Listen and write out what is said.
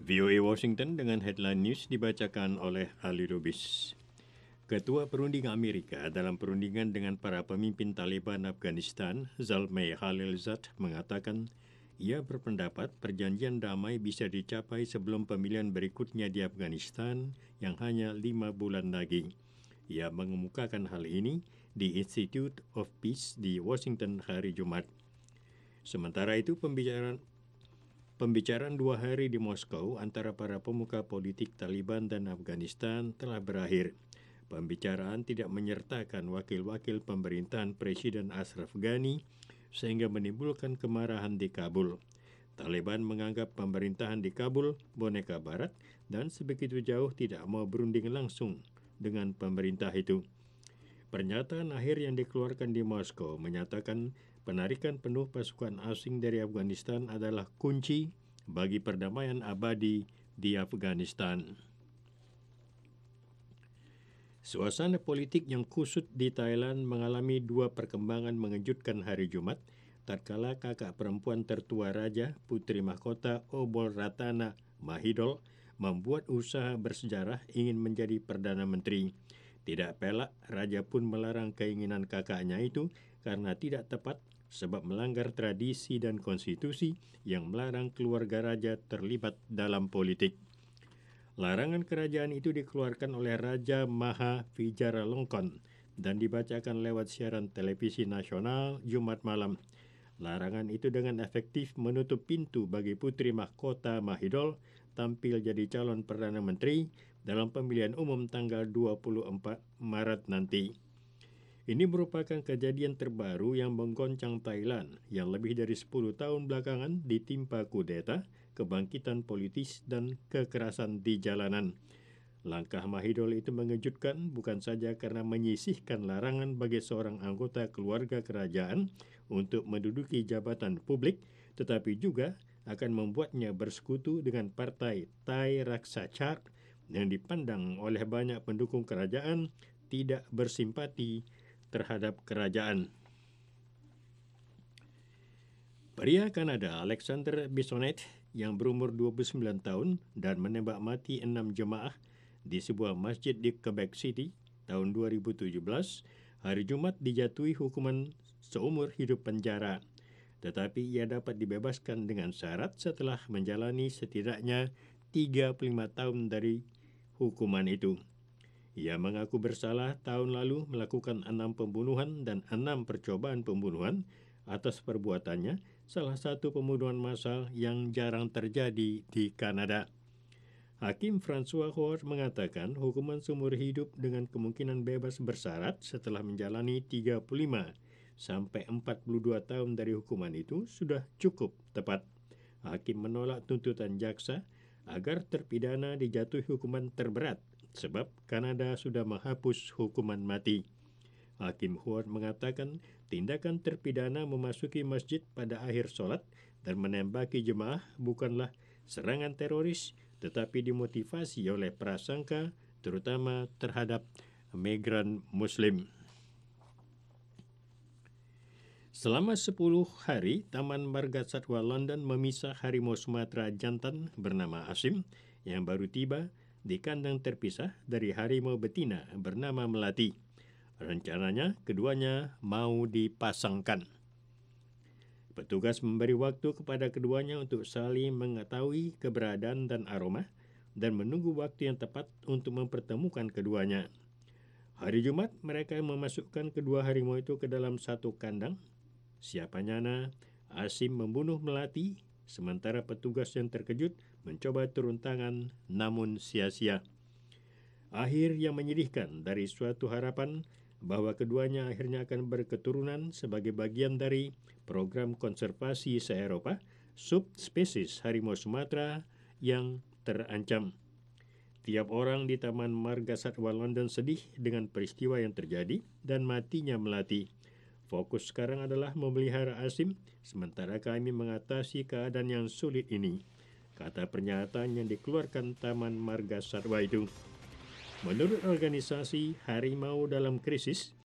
VOA Washington dengan headline news dibacakan oleh Ali Lubis. Ketua Perunding Amerika dalam perundingan dengan para pemimpin Taliban Afghanistan, Zalmay Khalilzad, mengatakan ia berpendapat perjanjian damai bisa dicapai sebelum pemilihan berikutnya di Afghanistan yang hanya 5 bulan lagi. Ia mengemukakan hal ini di Institute of Peace di Washington hari Jumat. Sementara itu, Pembicaraan 2 hari di Moskow antara para pemuka politik Taliban dan Afghanistan telah berakhir. Pembicaraan tidak menyertakan wakil-wakil pemerintahan Presiden Ashraf Ghani sehingga menimbulkan kemarahan di Kabul. Taliban menganggap pemerintahan di Kabul boneka barat dan sebegitu jauh tidak mau berunding langsung dengan pemerintah itu. Pernyataan akhir yang dikeluarkan di Moskow menyatakan penarikan penuh pasukan asing dari Afghanistan adalah kunci bagi perdamaian abadi di Afghanistan. Suasana politik yang kusut di Thailand mengalami 2 perkembangan mengejutkan hari Jumat, tatkala kakak perempuan tertua raja, Putri Mahkota Obol Ratana Mahidol, membuat usaha bersejarah ingin menjadi Perdana Menteri. Tidak pelak, raja pun melarang keinginan kakaknya itu karena tidak tepat sebab melanggar tradisi dan konstitusi yang melarang keluarga raja terlibat dalam politik. Larangan kerajaan itu dikeluarkan oleh Raja Maha Vajiralongkorn dan dibacakan lewat siaran televisi nasional Jumat malam. Larangan itu dengan efektif menutup pintu bagi Putri Mahkota Mahidol tampil jadi calon Perdana Menteri dalam pemilihan umum tanggal 24 Maret nanti. Ini merupakan kejadian terbaru yang menggoncang Thailand yang lebih dari 10 tahun belakangan ditimpa kudeta, kebangkitan politis, dan kekerasan di jalanan. Langkah Mahidol itu mengejutkan bukan saja karena menyisihkan larangan bagi seorang anggota keluarga kerajaan untuk menduduki jabatan publik, tetapi juga akan membuatnya bersekutu dengan partai Thai Raksa Chart yang dipandang oleh banyak pendukung kerajaan tidak bersimpati terhadap kerajaan. Pria Kanada Alexander Bissonnette yang berumur 29 tahun dan menembak mati 6 jemaah di sebuah masjid di Quebec City tahun 2017, hari Jumat dijatuhi hukuman seumur hidup penjara. Tetapi ia dapat dibebaskan dengan syarat setelah menjalani setidaknya 35 tahun dari hukuman itu. Ia mengaku bersalah tahun lalu melakukan 6 pembunuhan dan 6 percobaan pembunuhan atas perbuatannya, salah satu pembunuhan massal yang jarang terjadi di Kanada. Hakim François Hoare mengatakan hukuman seumur hidup dengan kemungkinan bebas bersyarat setelah menjalani 35 sampai 42 tahun dari hukuman itu sudah cukup tepat. Hakim menolak tuntutan jaksa agar terpidana dijatuhi hukuman terberat sebab Kanada sudah menghapus hukuman mati. Hakim Hoare mengatakan tindakan terpidana memasuki masjid pada akhir sholat dan menembaki jemaah bukanlah serangan teroris, tetapi dimotivasi oleh prasangka terutama terhadap migran Muslim. Selama 10 hari, Taman Marga Satwa London memisah harimau Sumatera jantan bernama Asim yang baru tiba di kandang terpisah dari harimau betina bernama Melati. Rencananya, keduanya mau dipasangkan. Petugas memberi waktu kepada keduanya untuk saling mengetahui keberadaan dan aroma dan menunggu waktu yang tepat untuk mempertemukan keduanya. Hari Jumat, mereka memasukkan kedua harimau itu ke dalam satu kandang. Siapa nyana, Asim membunuh Melati, sementara petugas yang terkejut mencoba turun tangan namun sia-sia. Akhir yang menyedihkan dari suatu harapan bahwa keduanya akhirnya akan berketurunan sebagai bagian dari program konservasi se-Eropa subspesies harimau Sumatera yang terancam. Tiap orang di Taman Marga Satwa London sedih dengan peristiwa yang terjadi dan matinya Melati. Fokus sekarang adalah memelihara Asim, sementara kami mengatasi keadaan yang sulit ini, kata pernyataan yang dikeluarkan Taman Marga Satwa itu. Menurut organisasi Harimau dalam Krisis,